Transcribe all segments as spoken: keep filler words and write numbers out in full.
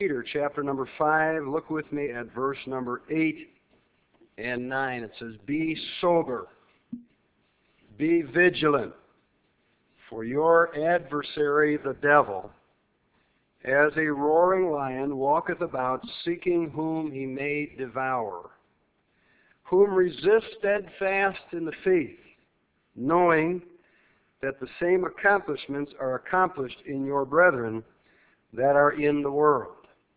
Peter chapter number five. Look with me at verse number eight and nine. It says, "Be sober, be vigilant, for your adversary the devil, as a roaring lion, walketh about, seeking whom he may devour, whom resist steadfast in the faith, knowing that the same accomplishments are accomplished in your brethren that are in the world."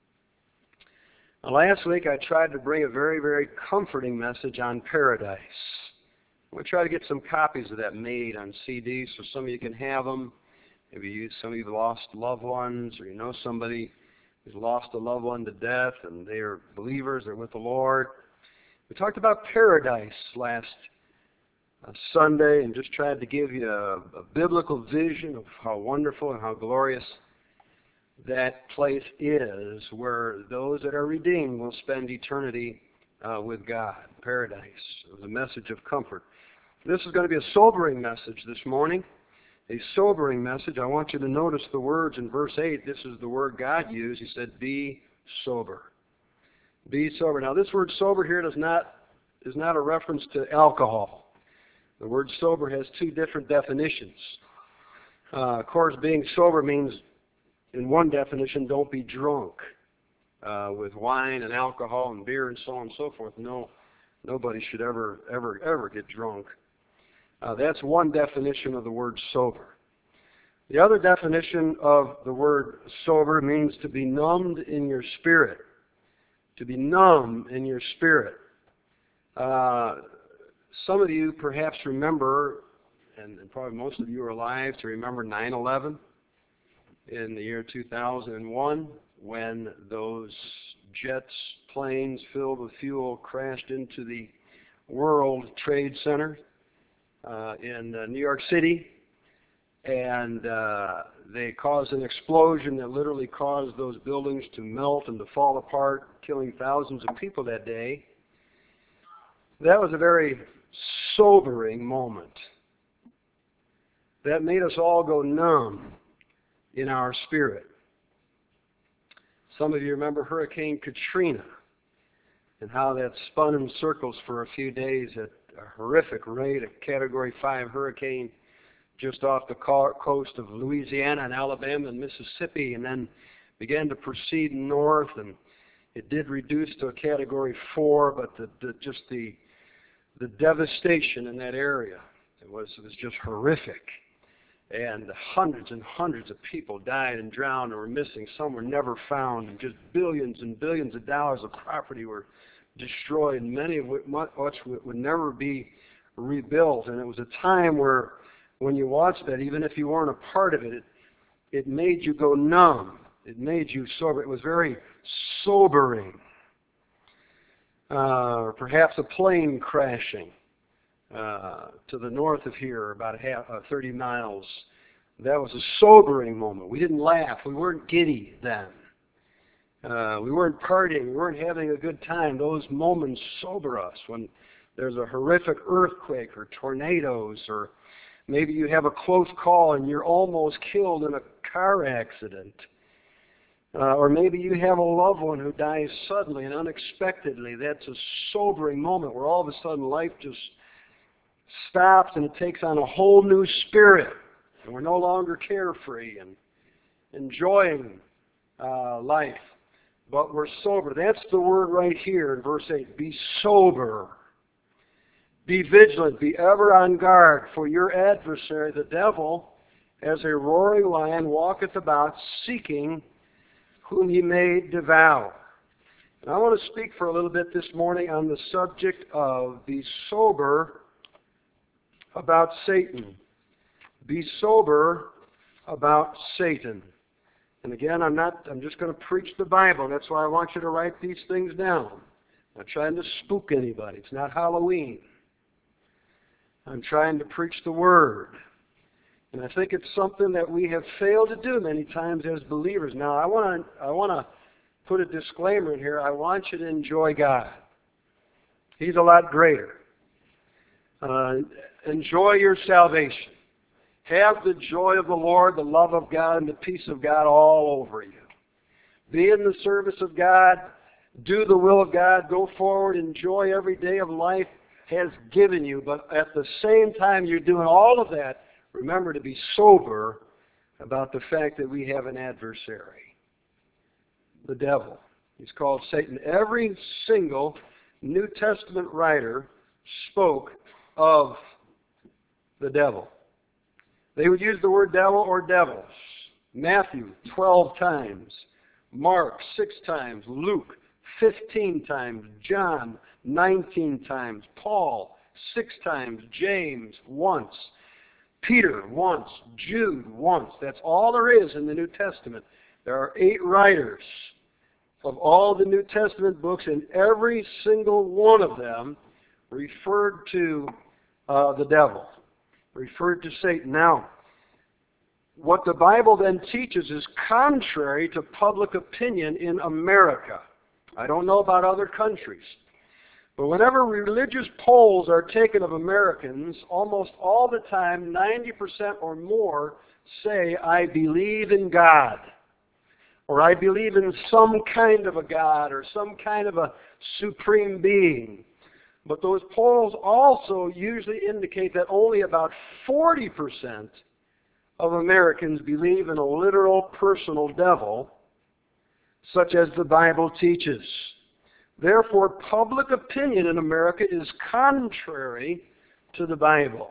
Now, last week I tried to bring a very, very comforting message on paradise. We'll try to get some copies of that made on C D so some of you can have them. Maybe you, some of you have lost loved ones, or you know somebody who's lost a loved one to death and they are believers, they're with the Lord. We talked about paradise last uh, Sunday and just tried to give you a, a biblical vision of how wonderful and how glorious that place is, where those that are redeemed will spend eternity uh, with God, paradise. It was a message of comfort. This is going to be a sobering message this morning, a sobering message. I want you to notice the words in verse eight. This is the word God used. He said, "Be sober." Be sober. Now, this word sober here does not is not a reference to alcohol. The word sober has two different definitions. Uh, of course, being sober means, in one definition, don't be drunk uh, with wine and alcohol and beer and so on and so forth. No, nobody should ever, ever, ever get drunk. Uh, that's one definition of the word sober. The other definition of the word sober means to be numbed in your spirit. To be numb in your spirit. Uh, some of you perhaps remember, and, and probably most of you are alive to remember nine eleven. In the year two thousand one, when those jets, planes filled with fuel crashed into the World Trade Center uh, in uh, New York City, and uh, they caused an explosion that literally caused those buildings to melt and to fall apart, killing thousands of people that day. That was a very sobering moment. That made us all go numb in our spirit. Some of you remember Hurricane Katrina and how that spun in circles for a few days at a horrific rate, a Category five hurricane just off the coast of Louisiana and Alabama and Mississippi, and then began to proceed north, and it did reduce to a Category four, but the, the, just the, the devastation in that area, it was, it was just horrific. And hundreds and hundreds of people died and drowned and were missing. Some were never found. And just billions and billions of dollars of property were destroyed, many of which would never be rebuilt. And it was a time where, when you watched that, even if you weren't a part of it, it, it made you go numb. It made you sober. It was very sobering. Uh, or perhaps a plane crashing Uh, to the north of here, about a half, uh, thirty miles. That was a sobering moment. We didn't laugh. We weren't giddy then. Uh, we weren't partying. We weren't having a good time. Those moments sober us when there's a horrific earthquake or tornadoes, or maybe you have a close call and you're almost killed in a car accident. Uh, or maybe you have a loved one who dies suddenly and unexpectedly. That's a sobering moment where all of a sudden life just stops and it takes on a whole new spirit, and we're no longer carefree and enjoying uh, life, but we're sober. That's the word right here in verse eight. Be sober. Be vigilant. Be ever on guard, for your adversary, the devil, as a roaring lion, walketh about, seeking whom he may devour. And I want to speak for a little bit this morning on the subject of be sober about Satan. Be sober about Satan. And again, I'm not, I'm just going to preach the Bible. That's why I want you to write these things down. I'm not trying to spook anybody. It's not Halloween. I'm trying to preach the Word. And I think it's something that we have failed to do many times as believers. Now, I want to, I want to put a disclaimer in here. I want you to enjoy God. He's a lot greater. Uh, enjoy your salvation. Have the joy of the Lord, the love of God, and the peace of God all over you. be in the service of God, do the will of God, go forward, enjoy every day of life has given you. But at the same time you're doing all of that, remember to be sober about the fact that we have an adversary, the devil. He's called Satan. Every single New Testament writer spoke of the devil. They would use the word devil or devils. Matthew, twelve times. Mark, six times. Luke, fifteen times. John, nineteen times. Paul, six times. James, once. Peter, once. Jude, once. That's all there is in the New Testament. There are eight writers of all the New Testament books, and every single one of them referred to uh, the devil, referred to Satan. Now, what the Bible then teaches is contrary to public opinion in America. I don't know about other countries, but whenever religious polls are taken of Americans, almost all the time, ninety percent or more say, I believe in God, or I believe in some kind of a God, or some kind of a supreme being. But those polls also usually indicate that only about forty percent of Americans believe in a literal personal devil, such as the Bible teaches. Therefore, public opinion in America is contrary to the Bible.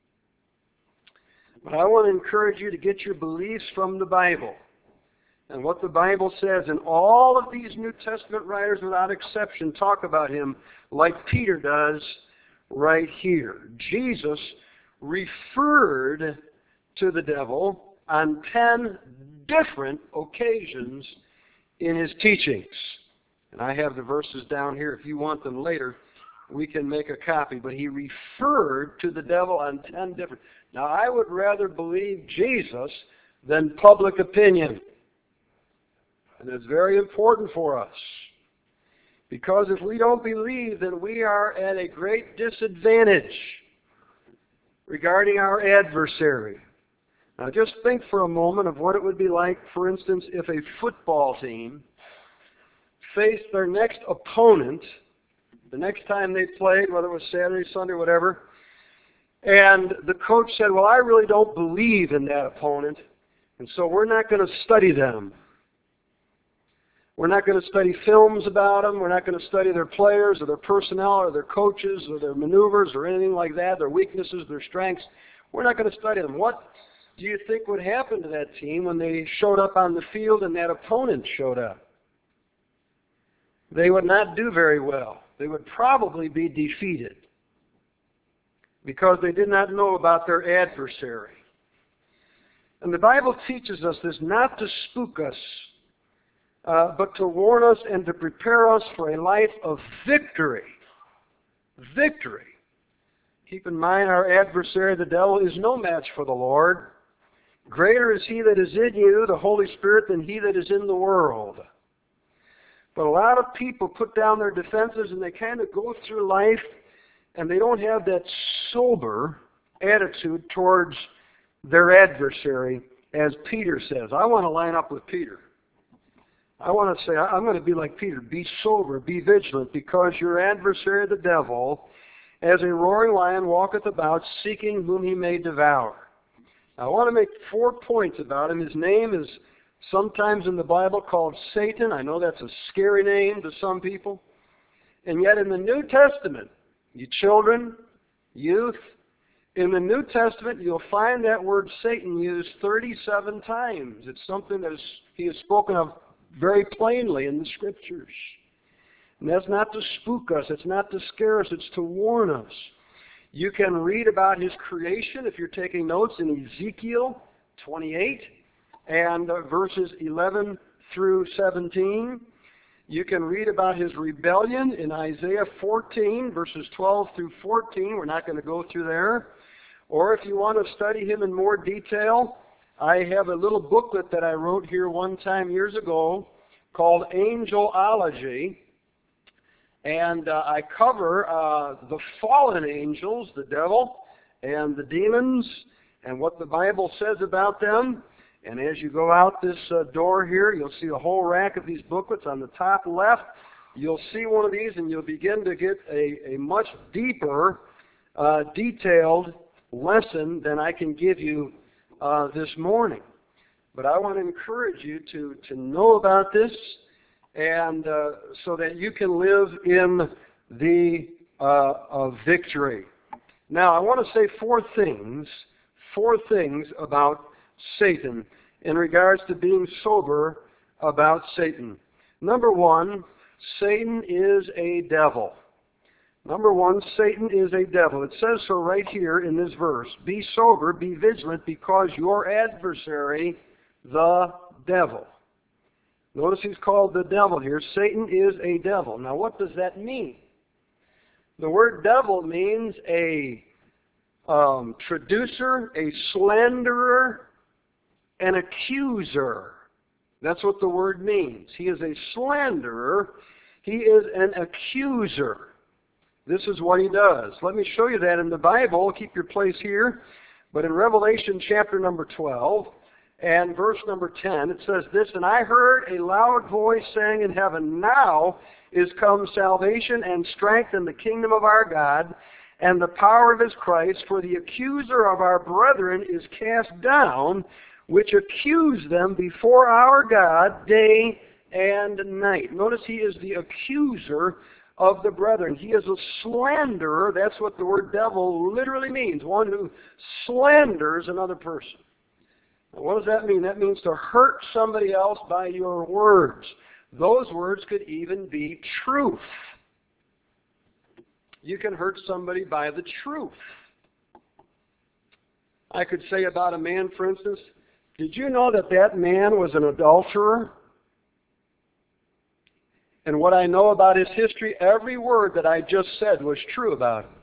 But I want to encourage you to get your beliefs from the Bible and what the Bible says. And all of these New Testament writers, without exception, talk about him like Peter does right here. Jesus referred to the devil on ten different occasions in his teachings. And I have the verses down here. If you want them later, we can make a copy. But he referred to the devil on ten different. Now, I would rather believe Jesus than public opinion. And it's very important for us. Because if we don't believe, then we are at a great disadvantage regarding our adversary. Now just think for a moment of what it would be like, for instance, if a football team faced their next opponent, the next time they played, whether it was Saturday, Sunday, whatever, and the coach said, well, I really don't believe in that opponent, and so we're not going to study them. We're not going to study films about them. We're not going to study their players or their personnel or their coaches or their maneuvers or anything like that, their weaknesses, their strengths. We're not going to study them. What do you think would happen to that team when they showed up on the field and that opponent showed up? They would not do very well. They would probably be defeated because they did not know about their adversary. And the Bible teaches us this not to spook us, Uh, but to warn us and to prepare us for a life of victory. Victory. Keep in mind, our adversary, the devil, is no match for the Lord. Greater is he that is in you, the Holy Spirit, than he that is in the world. But a lot of people put down their defenses and they kind of go through life and they don't have that sober attitude towards their adversary, as Peter says. I want to line up with Peter. I want to say, I'm going to be like Peter. Be sober, be vigilant, because your adversary, the devil, as a roaring lion, walketh about, seeking whom he may devour. Now, I want to make four points about him. His name is sometimes in the Bible called Satan. I know that's a scary name to some people. And yet in the New Testament, you children, youth, in the New Testament, you'll find that word Satan used thirty-seven times. It's something that is, he is spoken of very plainly in the Scriptures. And that's not to spook us. It's not to scare us. It's to warn us. You can read about his creation, if you're taking notes, in Ezekiel twenty-eight and uh, verses eleven through seventeen. You can read about his rebellion in Isaiah fourteen, verses twelve through fourteen. We're not going to go through there. Or if you want to study him in more detail, I have a little booklet that I wrote here one time years ago called Angelology, and uh, I cover uh, the fallen angels, the devil, and the demons, and what the Bible says about them, And as you go out this uh, door here, you'll see a whole rack of these booklets. On the top left, you'll see one of these, and you'll begin to get a, a much deeper, uh, detailed lesson than I can give you uh, this morning. But I want to encourage you to, to know about this, and uh, so that you can live in the uh, uh, victory. Now, I want to say four things, four things about Satan in regards to being sober about Satan. Number one, Satan is a devil. Number one, Satan is a devil. It says so right here in this verse. Be sober, be vigilant, because your adversary, the devil. Notice he's called the devil here. Satan is a devil. Now what does that mean? The word devil means a um, traducer, a slanderer, an accuser. That's what the word means. He is a slanderer. He is an accuser. This is what he does. Let me show you that in the Bible. Keep your place here. But in Revelation chapter number twelve and verse number ten, it says this, "And I heard a loud voice saying in heaven, Now is come salvation and strength in the kingdom of our God and the power of his Christ, for the accuser of our brethren is cast down, which accuse them before our God day and night." Notice he is the accuser of the brethren. He is a slanderer. That's what the word devil literally means, one who slanders another person. Now, what does that mean? That means to hurt somebody else by your words. Those words could even be truth. You can hurt somebody by the truth. I could say about a man, for instance, did you know that that man was an adulterer? And what I know about his history, every word that I just said was true about him.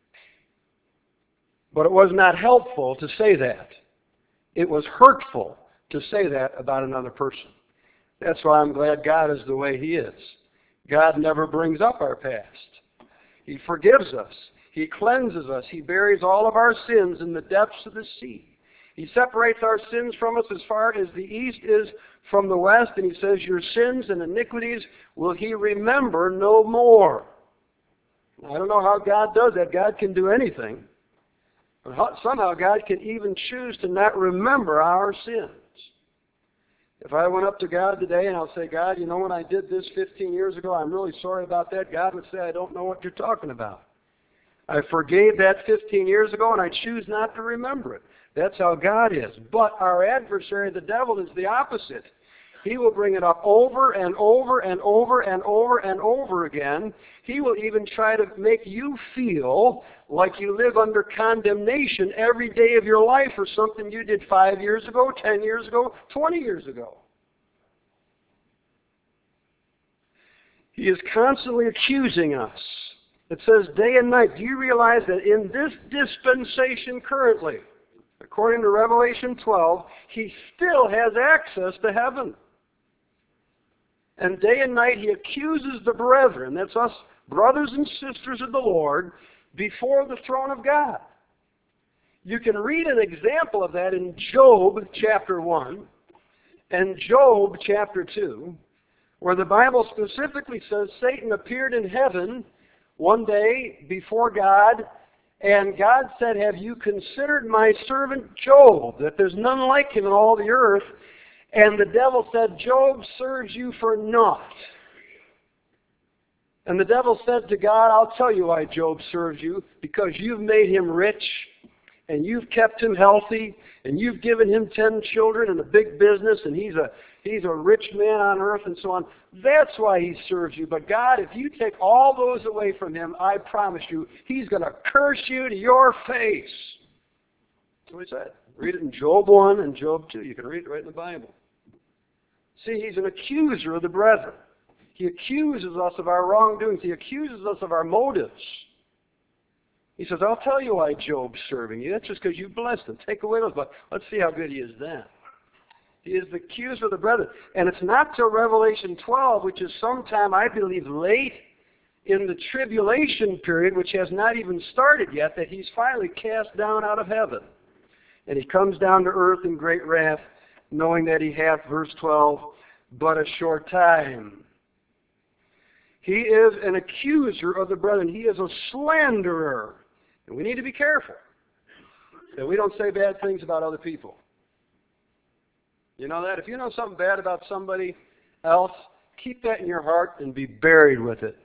But it was not helpful to say that. It was hurtful to say that about another person. That's why I'm glad God is the way he is. God never brings up our past. He forgives us. He cleanses us. He buries all of our sins in the depths of the sea. He separates our sins from us as far as the east is from the west, and he says, your sins and iniquities will he remember no more. I don't know how God does that. God can do anything. But how, somehow God can even choose to not remember our sins. If I went up to God today and I'll say, God, you know when I did this fifteen years ago, I'm really sorry about that, God would say, I don't know what you're talking about. I forgave that fifteen years ago and I choose not to remember it. That's how God is. But our adversary, the devil, is the opposite. He will bring it up over and over and over and over and over again. He will even try to make you feel like you live under condemnation every day of your life for something you did five years ago, ten years ago, twenty years ago. He is constantly accusing us. It says day and night. Do you realize that in this dispensation currently, according to Revelation twelve, he still has access to heaven? And day and night he accuses the brethren, that's us brothers and sisters of the Lord, before the throne of God. You can read an example of that in Job chapter one and Job chapter two, where the Bible specifically says Satan appeared in heaven one day before God, and God said, have you considered my servant Job, that there's none like him in all the earth? And the devil said, Job serves you for naught. And the devil said to God, I'll tell you why Job serves you, because you've made him rich, and you've kept him healthy, and you've given him ten children and a big business, and he's a he's a rich man on earth, and so on. That's why he serves you. But God, if you take all those away from him, I promise you, he's going to curse you to your face. That's what he said. Read it in Job one and Job two. You can read it right in the Bible. See, he's an accuser of the brethren. He accuses us of our wrongdoings. He accuses us of our motives. He says, I'll tell you why Job's serving you. That's just because you blessed him. Take away those, but let's see how good he is then. He is the accuser of the brethren. And it's not till Revelation twelve, which is sometime, I believe, late in the tribulation period, which has not even started yet, that he's finally cast down out of heaven. And he comes down to earth in great wrath knowing that he hath, verse twelve, but a short time. He is an accuser of the brethren. He is a slanderer. And we need to be careful that we don't say bad things about other people. You know that? If you know something bad about somebody else, keep that in your heart and be buried with it.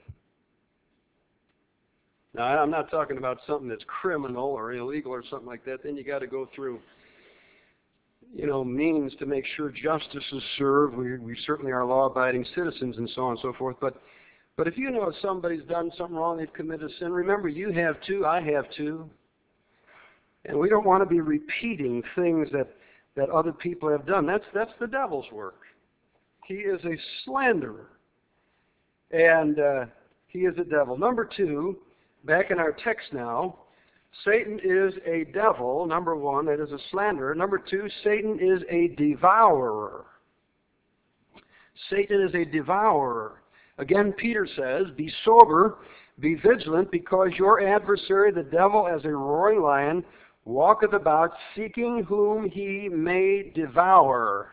Now, I'm not talking about something that's criminal or illegal or something like that. Then you got to go through, you know, means to make sure justice is served. We, we certainly are law-abiding citizens and so on and so forth. But, but if you know somebody's done something wrong, they've committed a sin, remember, you have too, I have too. And we don't want to be repeating things that, that other people have done. That's, that's the devil's work. He is a slanderer. And uh, he is a devil. Number two, back in our text now, Satan is a devil, number one, that is a slanderer. Number two, Satan is a devourer. Satan is a devourer. Again, Peter says, be sober, be vigilant, because your adversary, the devil, as a roaring lion, walketh about, seeking whom he may devour.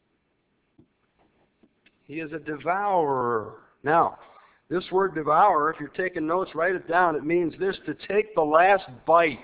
He is a devourer. Now, this word devour, if you're taking notes, write it down. It means this, to take the last bite.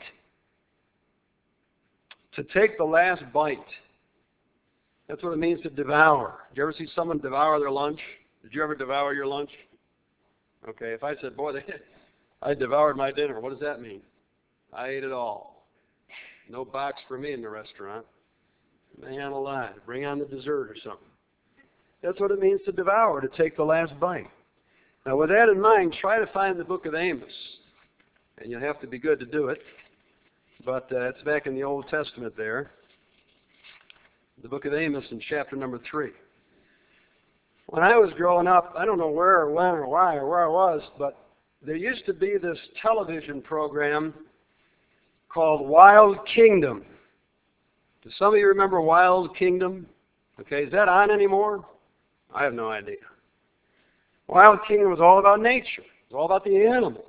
To take the last bite. That's what it means to devour. Did you ever see someone devour their lunch? Did you ever devour your lunch? Okay, if I said, boy, they, I devoured my dinner, what does that mean? I ate it all. No box for me in the restaurant. Man alive, bring on the dessert or something. That's what it means to devour, to take the last bite. Now, with that in mind, try to find the book of Amos. And you'll have to be good to do it. But uh, it's back in the Old Testament there. The book of Amos in chapter number three. When I was growing up, I don't know where or when or why or where I was, but there used to be this television program called Wild Kingdom. Do some of you remember Wild Kingdom? Okay, is that on anymore? I have no idea. Wild Kingdom was all about nature. It was all about the animals.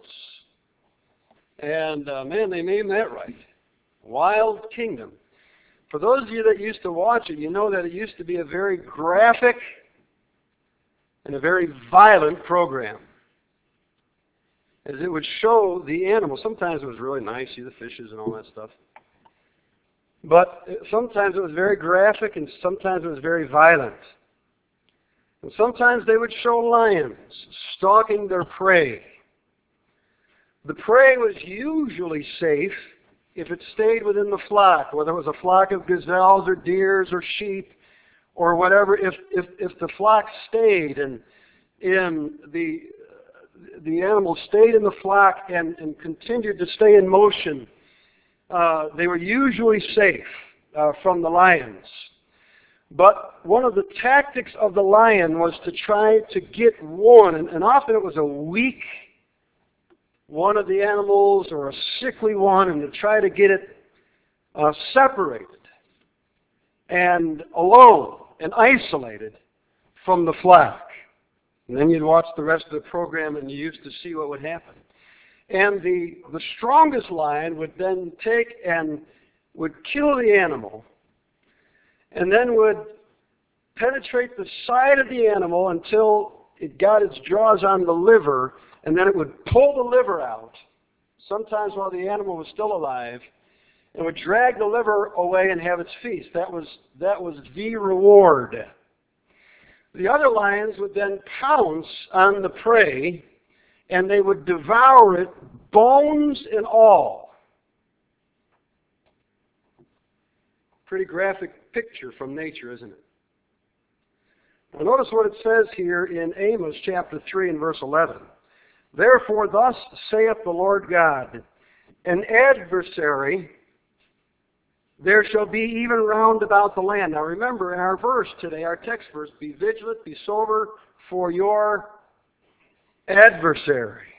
And, uh, man, they named that right. Wild Kingdom. For those of you that used to watch it, you know that it used to be a very graphic and a very violent program. As it would show the animals. Sometimes it was really nice, see the fishes and all that stuff. But sometimes it was very graphic and sometimes it was very violent. And sometimes they would show lions stalking their prey. The prey was usually safe if it stayed within the flock, whether it was a flock of gazelles or deers or sheep or whatever. If if, if the flock stayed and in the the animals stayed in the flock and, and continued to stay in motion, uh, they were usually safe uh, from the lions. But one of the tactics of the lion was to try to get one, and, and often it was a weak one of the animals or a sickly one, and to try to get it uh, separated and alone and isolated from the flock. And then you'd watch the rest of the program and you used to see what would happen. And the, the strongest lion would then take and would kill the animal and then would penetrate the side of the animal until it got its jaws on the liver, and then it would pull the liver out, sometimes while the animal was still alive, and would drag the liver away and have its feast. That was, that was the reward. The other lions would then pounce on the prey, and they would devour it, bones and all. Pretty graphic picture from nature, isn't it? Now notice what it says here in Amos chapter three and verse eleven. Therefore thus saith the Lord God, an adversary there shall be even round about the land. Now remember, in our verse today, our text verse, be vigilant, be sober for your adversary.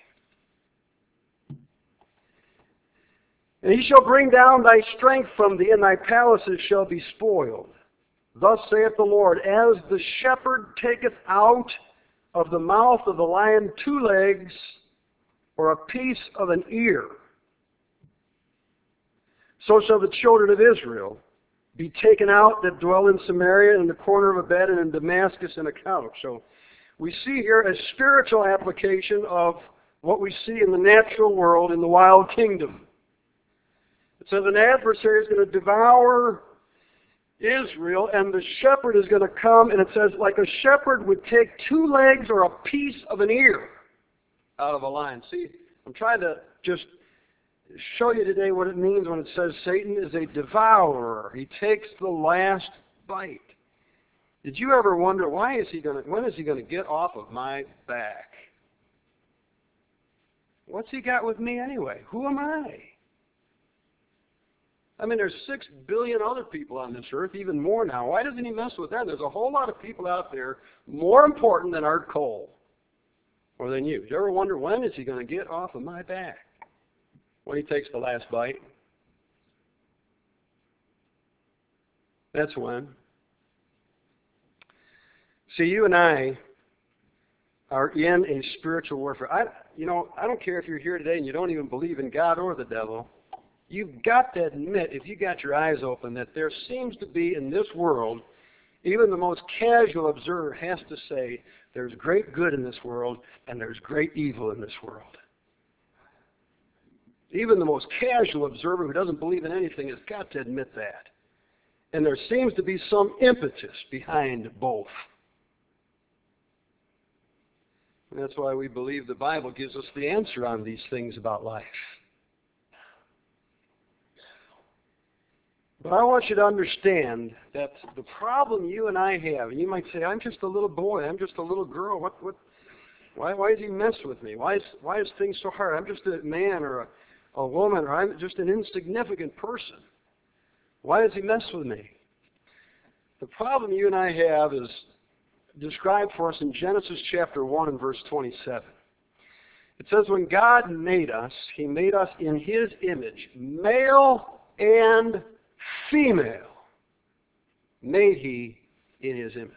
And he shall bring down thy strength from thee, and thy palaces shall be spoiled. Thus saith the Lord, as the shepherd taketh out of the mouth of the lion two legs, or a piece of an ear, so shall the children of Israel be taken out that dwell in Samaria, in the corner of a bed, and in Damascus in a couch. So we see here a spiritual application of what we see in the natural world, in the wild kingdom. It says an adversary is going to devour Israel, and the shepherd is going to come, and it says like a shepherd would take two legs or a piece of an ear out of a lion. See, I'm trying to just show you today what it means when it says Satan is a devourer. He takes the last bite. Did you ever wonder why is he going to, when is he going to get off of my back? What's he got with me anyway? Who am I? I mean, there's six billion other people on this earth, even more now. Why doesn't he mess with them? There's a whole lot of people out there more important than Art Cole or than you. Did you ever wonder when is he going to get off of my back? When he takes the last bite? That's when. See, you and I are in a spiritual warfare. I, you know, I don't care if you're here today and you don't even believe in God or the devil. You've got to admit, if you got your eyes open, that there seems to be in this world, even the most casual observer has to say, there's great good in this world and there's great evil in this world. Even the most casual observer who doesn't believe in anything has got to admit that. And there seems to be some impetus behind both. And that's why we believe the Bible gives us the answer on these things about life. But I want you to understand that the problem you and I have, and you might say, I'm just a little boy, I'm just a little girl, what, what, why, why does he mess with me? Why is, why is things so hard? I'm just a man or a, a woman, or I'm just an insignificant person. Why does he mess with me? The problem you and I have is described for us in Genesis chapter one and verse twenty-seven. It says, when God made us, he made us in his image, male and female made he in his image.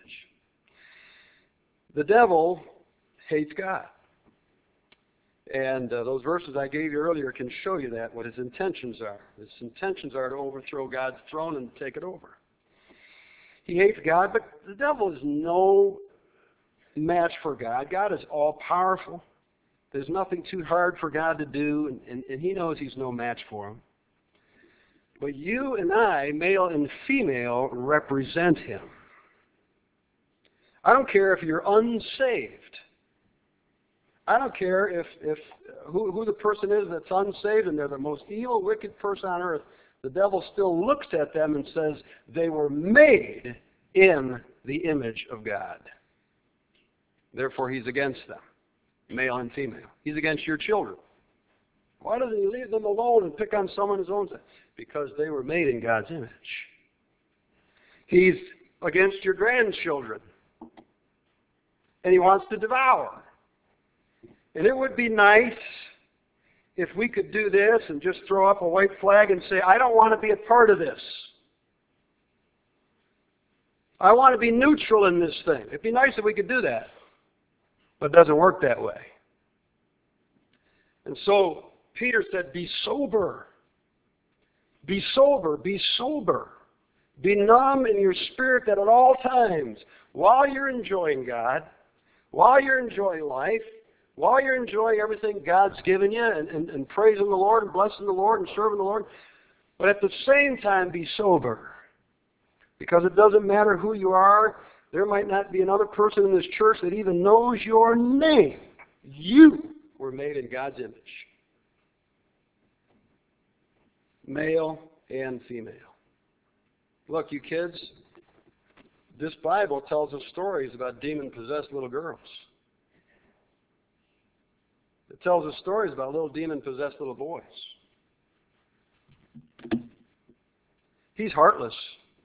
The devil hates God. And uh, those verses I gave you earlier can show you that, what his intentions are. His intentions are to overthrow God's throne and take it over. He hates God, but the devil is no match for God. God is all-powerful. There's nothing too hard for God to do, and, and, and he knows he's no match for him. But you and I, male and female, represent him. I don't care if you're unsaved. I don't care if, if who, who the person is that's unsaved and they're the most evil, wicked person on earth. The devil still looks at them and says they were made in the image of God. Therefore, he's against them, male and female. He's against your children. Why doesn't he leave them alone and pick on someone his own? Because they were made in God's image. He's against your grandchildren. And he wants to devour. And it would be nice if we could do this and just throw up a white flag and say, I don't want to be a part of this. I want to be neutral in this thing. It'd be nice if we could do that. But it doesn't work that way. And so Peter said, be sober. Be sober. Be sober. Be numb in your spirit that at all times, while you're enjoying God, while you're enjoying life, while you're enjoying everything God's given you and, and, and praising the Lord and blessing the Lord and serving the Lord, but at the same time be sober. Because it doesn't matter who you are. There might not be another person in this church that even knows your name. You were made in God's image. Male and female. Look, you kids, this Bible tells us stories about demon-possessed little girls. It tells us stories about little demon-possessed little boys. He's heartless.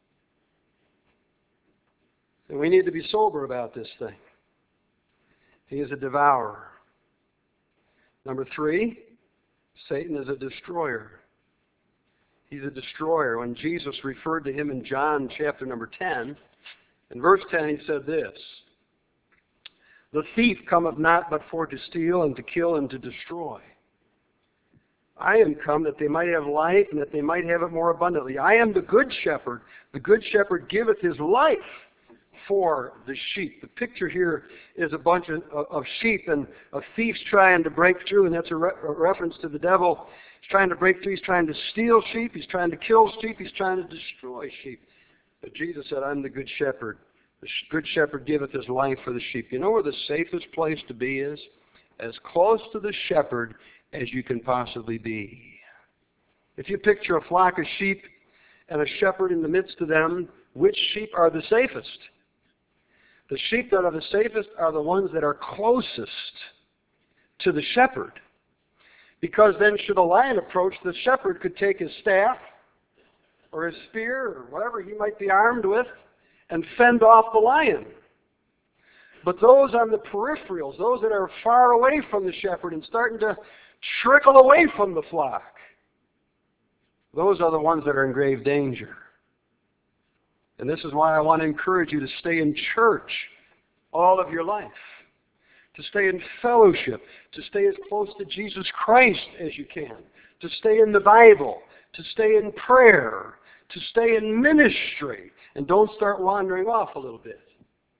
And we need to be sober about this thing. He is a devourer. Number three, Satan is a destroyer. He's a destroyer. When Jesus referred to him in John chapter number ten, in verse ten he said this, the thief cometh not but for to steal and to kill and to destroy. I am come that they might have life and that they might have it more abundantly. I am the good shepherd. The good shepherd giveth his life for the sheep. The picture here is a bunch of, of sheep and of thieves trying to break through, and that's a, re- a reference to the devil. He's trying to break through. He's trying to steal sheep. He's trying to kill sheep. He's trying to destroy sheep. But Jesus said, I'm the good shepherd. The good shepherd giveth his life for the sheep. You know where the safest place to be is? As close to the shepherd as you can possibly be. If you picture a flock of sheep and a shepherd in the midst of them, which sheep are the safest? The sheep that are the safest are the ones that are closest to the shepherd. Because then should a lion approach, the shepherd could take his staff or his spear or whatever he might be armed with and fend off the lion. But those on the peripherals, those that are far away from the shepherd and starting to trickle away from the flock, those are the ones that are in grave danger. And this is why I want to encourage you to stay in church all of your life, to stay in fellowship, to stay as close to Jesus Christ as you can, to stay in the Bible, to stay in prayer, to stay in ministry, and don't start wandering off a little bit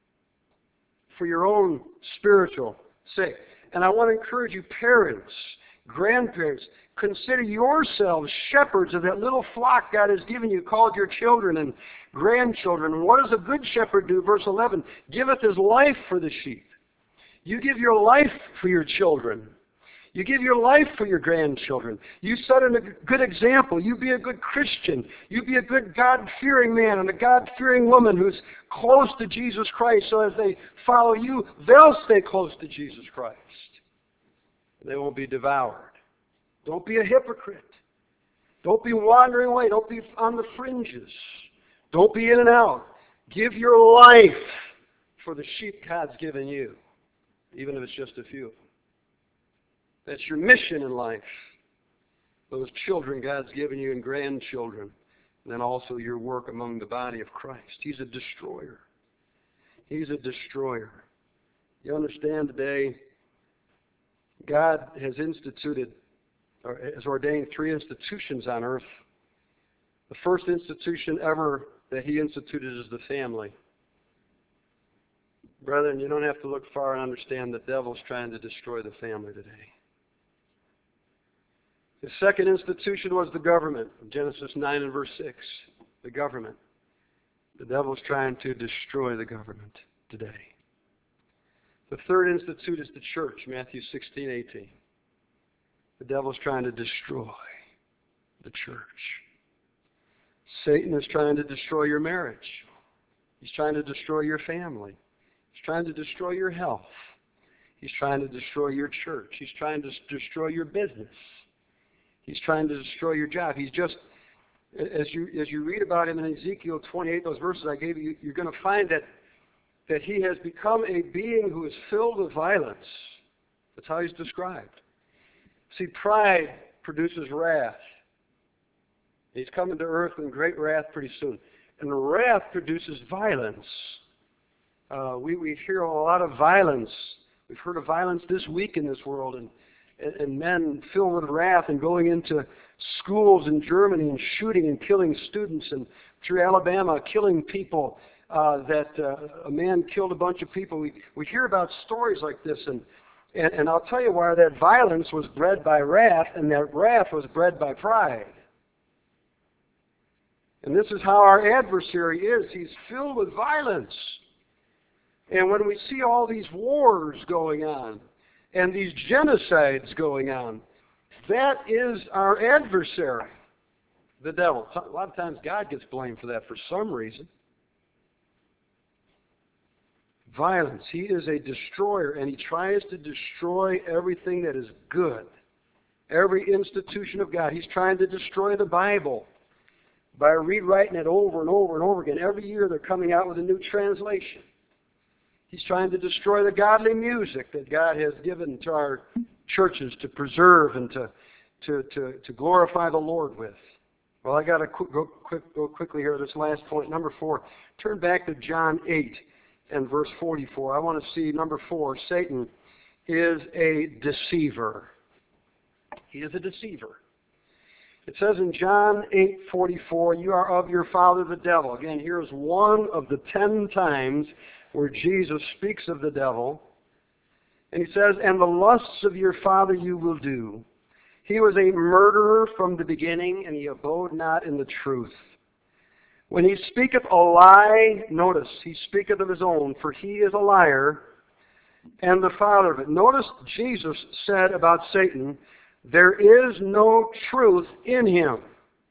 for your own spiritual sake. And I want to encourage you, parents, grandparents, consider yourselves shepherds of that little flock God has given you, called your children and grandchildren. And what does a good shepherd do? Verse eleven, giveth his life for the sheep. You give your life for your children. You give your life for your grandchildren. You set a good example. You be a good Christian. You be a good God-fearing man and a God-fearing woman who's close to Jesus Christ, so as they follow you, they'll stay close to Jesus Christ. They won't be devoured. Don't be a hypocrite. Don't be wandering away. Don't be on the fringes. Don't be in and out. Give your life for the sheep God's given you, even if it's just a few. That's your mission in life. Those children God's given you and grandchildren. And then also your work among the body of Christ. He's a destroyer. He's a destroyer. You understand today, God has instituted, or has ordained three institutions on earth. The first institution ever that He instituted is the family. Brethren, you don't have to look far and understand the devil's trying to destroy the family today. The second institution was the government. Genesis nine and verse six. The government. The devil's trying to destroy the government today. The third institute is the church. Matthew sixteen, eighteen. The devil's trying to destroy the church. Satan is trying to destroy your marriage. He's trying to destroy your family. He's trying to destroy your health. He's trying to destroy your church. He's trying to destroy your business. He's trying to destroy your job. He's just, as you as you read about him in Ezekiel twenty-eight, those verses I gave you, you're going to find that, that he has become a being who is filled with violence. That's how he's described. See, pride produces wrath. He's coming to earth in great wrath pretty soon. And wrath produces violence. Uh, we, we hear a lot of violence. We've heard of violence this week in this world, and and men filled with wrath and going into schools in Germany and shooting and killing students, and through Alabama killing people, uh, that uh, a man killed a bunch of people. We, we hear about stories like this, and, and, and I'll tell you why that violence was bred by wrath, and that wrath was bred by pride. And this is how our adversary is. He's filled with violence. And when we see all these wars going on, and these genocides going on, that is our adversary, the devil. A lot of times God gets blamed for that for some reason. Violence. He is a destroyer, and he tries to destroy everything that is good. Every institution of God. He's trying to destroy the Bible by rewriting it over and over and over again. Every year they're coming out with a new translation. He's trying to destroy the godly music that God has given to our churches to preserve and to to to, to glorify the Lord with. Well, I got to quick, go, quick, go quickly here. This last point, number four. Turn back to John eight and verse forty-four. I want to see number four. Satan is a deceiver. He is a deceiver. It says in John eight forty-four, you are of your father the devil. Again, here's one of the ten times where Jesus speaks of the devil. And he says, and the lusts of your father you will do. He was a murderer from the beginning, and he abode not in the truth. When he speaketh a lie, notice, he speaketh of his own, for he is a liar and the father of it. Notice Jesus said about Satan, there is no truth in him.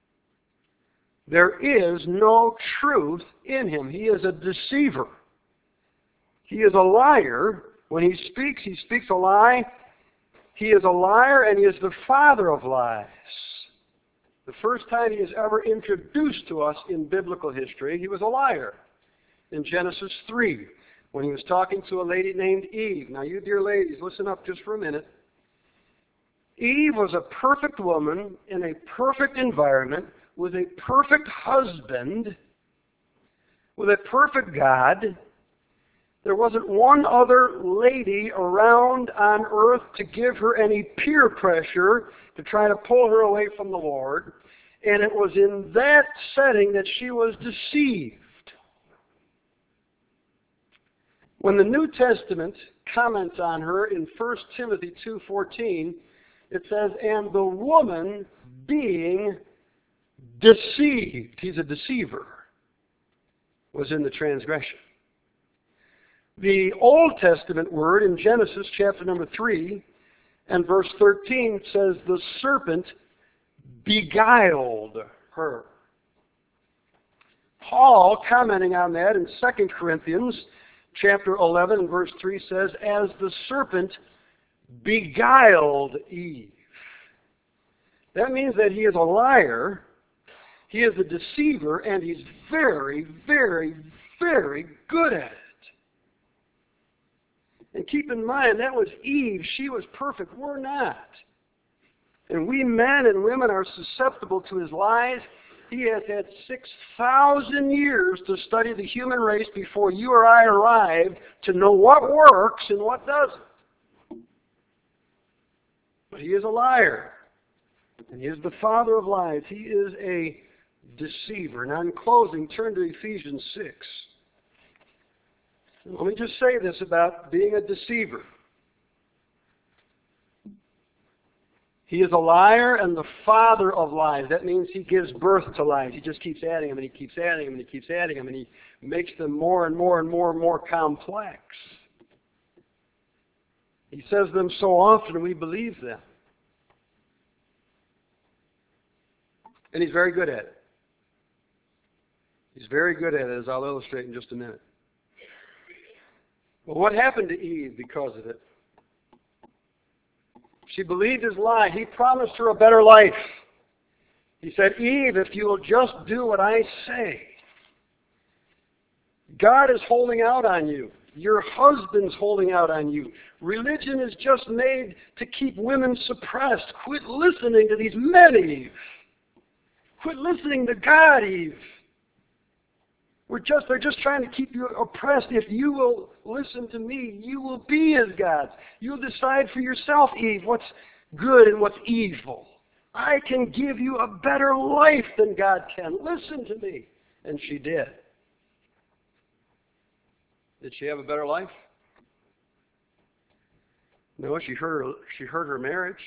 There is no truth in him. He is a deceiver. He is a liar. When he speaks, he speaks a lie. He is a liar, and he is the father of lies. The first time he is ever introduced to us in biblical history, he was a liar. In Genesis three, when he was talking to a lady named Eve. Now, you dear ladies, listen up just for a minute. Eve was a perfect woman in a perfect environment with a perfect husband, with a perfect God. There wasn't one other lady around on earth to give her any peer pressure to try to pull her away from the Lord. And it was in that setting that she was deceived. When the New Testament comments on her in First Timothy two fourteen, it says, and the woman being deceived, he's a deceiver, was in the transgression. The Old Testament word in Genesis chapter number three and verse thirteen says the serpent beguiled her. Paul, commenting on that in Second Corinthians chapter eleven and verse three says, as the serpent beguiled Eve. That means that he is a liar, he is a deceiver, and he's very, very, very good at it. And keep in mind, that was Eve. She was perfect. We're not. And we men and women are susceptible to his lies. He has had six thousand years to study the human race before you or I arrived to know what works and what doesn't. But he is a liar. And he is the father of lies. He is a deceiver. Now, in closing, turn to Ephesians six. Let me just say this about being a deceiver. He is a liar and the father of lies. That means he gives birth to lies. He just keeps adding them, and he keeps adding them, and he keeps adding them, and he makes them more and more and more and more complex. He says them so often we believe them. And he's very good at it. He's very good at it, as I'll illustrate in just a minute. Well, what happened to Eve because of it? She believed his lie. He promised her a better life. He said, Eve, if you will just do what I say, God is holding out on you. Your husband's holding out on you. Religion is just made to keep women suppressed. Quit listening to these men, Eve. Quit listening to God, Eve. We're just, they're just trying to keep you oppressed. If you will listen to me, you will be as gods. You'll decide for yourself, Eve, what's good and what's evil. I can give you a better life than God can. Listen to me. And she did. Did she have a better life? No, she hurt her, she hurt her marriage.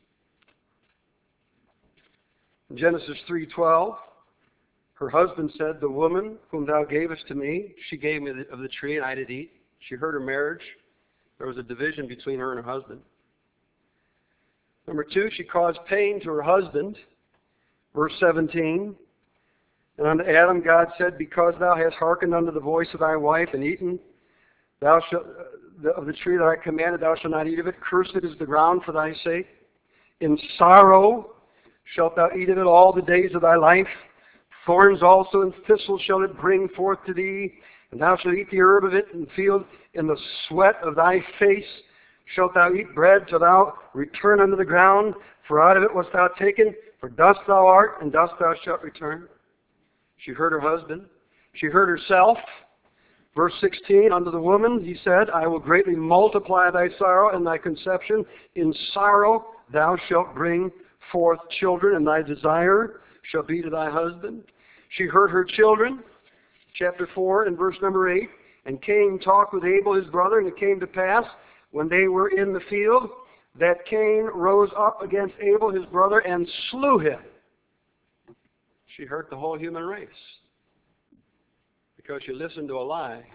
In Genesis three twelve, her husband said, the woman whom thou gavest to me, she gave me of the tree, and I did eat. She hurt her marriage. There was a division between her and her husband. Number two, she caused pain to her husband. Verse seventeen, and unto Adam God said, because thou hast hearkened unto the voice of thy wife, and eaten thou shalt, uh, of the tree that I commanded, thou shalt not eat of it. Cursed is the ground for thy sake. In sorrow shalt thou eat of it all the days of thy life. Thorns also and thistles shall it bring forth to thee, and thou shalt eat the herb of it in the field. In the sweat of thy face shalt thou eat bread till thou return unto the ground, for out of it wast thou taken, for dust thou art, and dust thou shalt return. She hurt her husband. She hurt herself. Verse sixteen, unto the woman he said, I will greatly multiply thy sorrow and thy conception. In sorrow thou shalt bring forth children, and thy desire shall be to thy husband. She heard her children, chapter four and verse number eight, and Cain talked with Abel his brother, and it came to pass, when they were in the field, that Cain rose up against Abel his brother and slew him. She hurt the whole human race because she listened to a lie.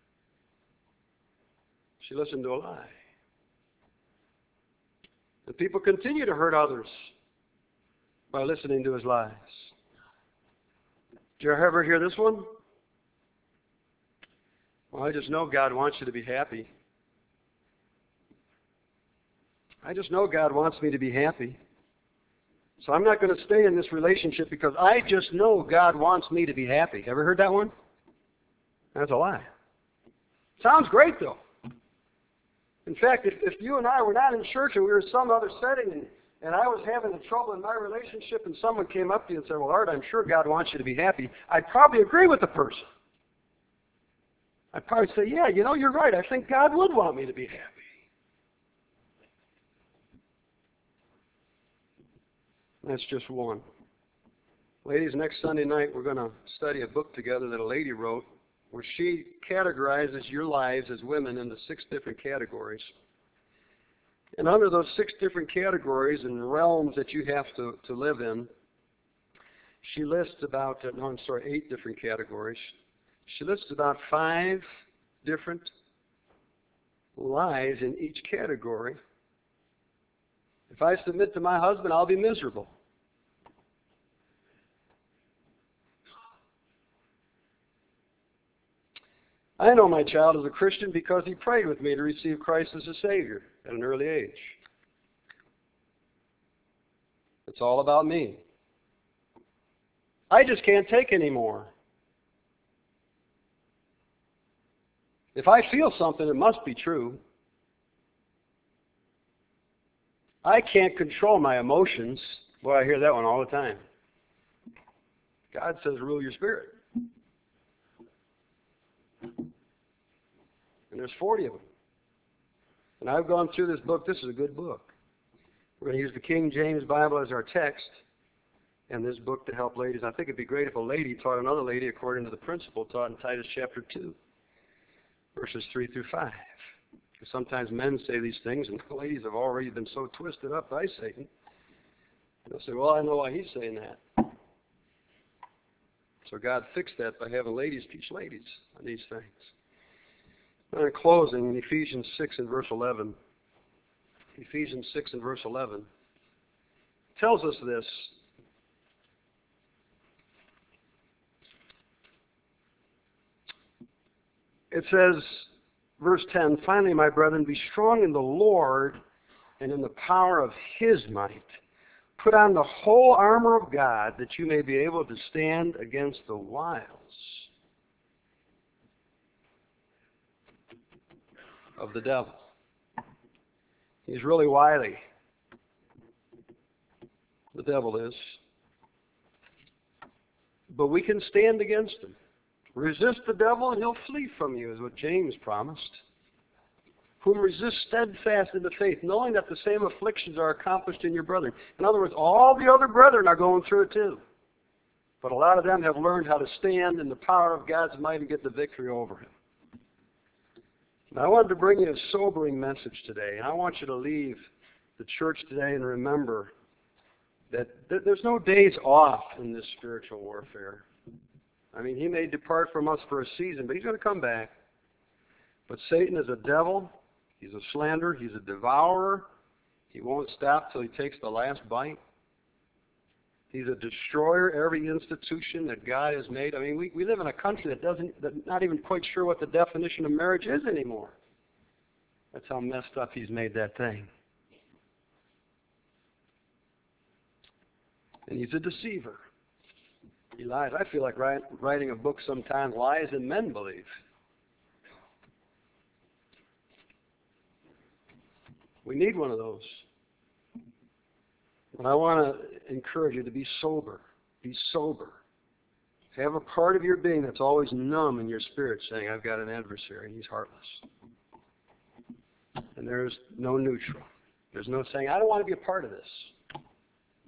She listened to a lie. And people continue to hurt others by listening to his lies. Did you ever hear this one? Well, I just know God wants you to be happy. I just know God wants me to be happy. So I'm not going to stay in this relationship because I just know God wants me to be happy. Ever heard that one? That's a lie. Sounds great, though. In fact, if, if you and I were not in church and we were in some other setting and, and I was having a trouble in my relationship and someone came up to you and said, well, Art, I'm sure God wants you to be happy, I'd probably agree with the person. I'd probably say, yeah, you know, you're right. I think God would want me to be happy. That's just one. Ladies, next Sunday night we're going to study a book together that a lady wrote where she categorizes your lives as women into six different categories. And under those six different categories and realms that you have to, to live in, she lists about, uh, no, I'm sorry, eight different categories. She lists about five different lies in each category. If I submit to my husband, I'll be miserable. I know my child is a Christian because he prayed with me to receive Christ as a Savior at an early age. It's all about me. I just can't take any more. If I feel something, it must be true. I can't control my emotions. Boy, I hear that one all the time. God says, rule your spirit. And there's forty of them. And I've gone through this book. This is a good book. We're going to use the King James Bible as our text and this book to help ladies. I think it'd be great if a lady taught another lady according to the principle taught in Titus chapter two, verses three through five. Because sometimes men say these things, and the ladies have already been so twisted up by Satan. They'll say, well, I know why he's saying that. So God fixed that by having ladies teach ladies on these things. And in closing, in Ephesians six and verse eleven, Ephesians six and verse eleven tells us this. It says, verse ten, finally, my brethren, be strong in the Lord and in the power of his might. Put on the whole armor of God that you may be able to stand against the wiles of the devil. He's really wily. The devil is. But we can stand against him. Resist the devil and he'll flee from you, is what James promised. Whom resist steadfast in the faith, knowing that the same afflictions are accomplished in your brethren. In other words, all the other brethren are going through it too. But a lot of them have learned how to stand in the power of God's might and get the victory over him. Now, I wanted to bring you a sobering message today, and I want you to leave the church today and remember that th- there's no days off in this spiritual warfare. I mean, he may depart from us for a season, but he's going to come back. But Satan is a devil. He's a slanderer. He's a devourer. He won't stop till he takes the last bite. He's a destroyer. Every institution that God has made. I mean, we, we live in a country that doesn't, that's not even quite sure what the definition of marriage is anymore. That's how messed up he's made that thing. And he's a deceiver. He lies. I feel like write, writing a book sometimes, Lies that Men Believe. We need one of those. But I want to encourage you to be sober. Be sober. Have a part of your being that's always numb in your spirit saying, I've got an adversary and he's heartless. And there's no neutral. There's no saying, I don't want to be a part of this.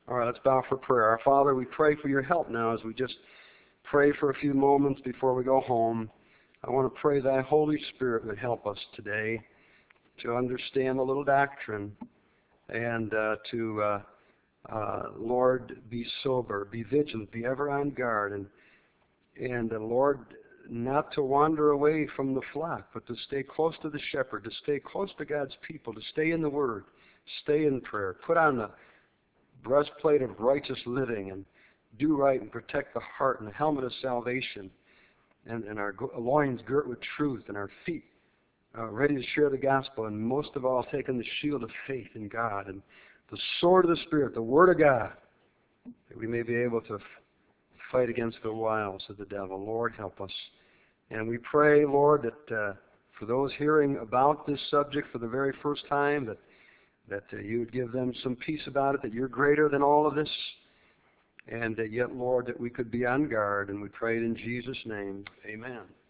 All right, let's bow for prayer. Our Father, we pray for your help now as we just pray for a few moments before we go home. I want to pray thy Holy Spirit would help us today to understand a little doctrine and uh, to, uh, uh, Lord, be sober, be vigilant, be ever on guard, and, and uh, Lord, not to wander away from the flock, but to stay close to the shepherd, to stay close to God's people, to stay in the Word, stay in prayer, put on the breastplate of righteous living and do right and protect the heart and the helmet of salvation and, and our loins girt with truth and our feet uh, ready to share the gospel, and most of all taking the shield of faith in God and the sword of the Spirit, the Word of God, that we may be able to f- fight against the wiles of the devil. Lord, help us. And we pray, Lord, that uh, for those hearing about this subject for the very first time, that that uh, you would give them some peace about it, that you're greater than all of this, and that yet, Lord, that we could be on guard, and we pray it in Jesus' name. Amen.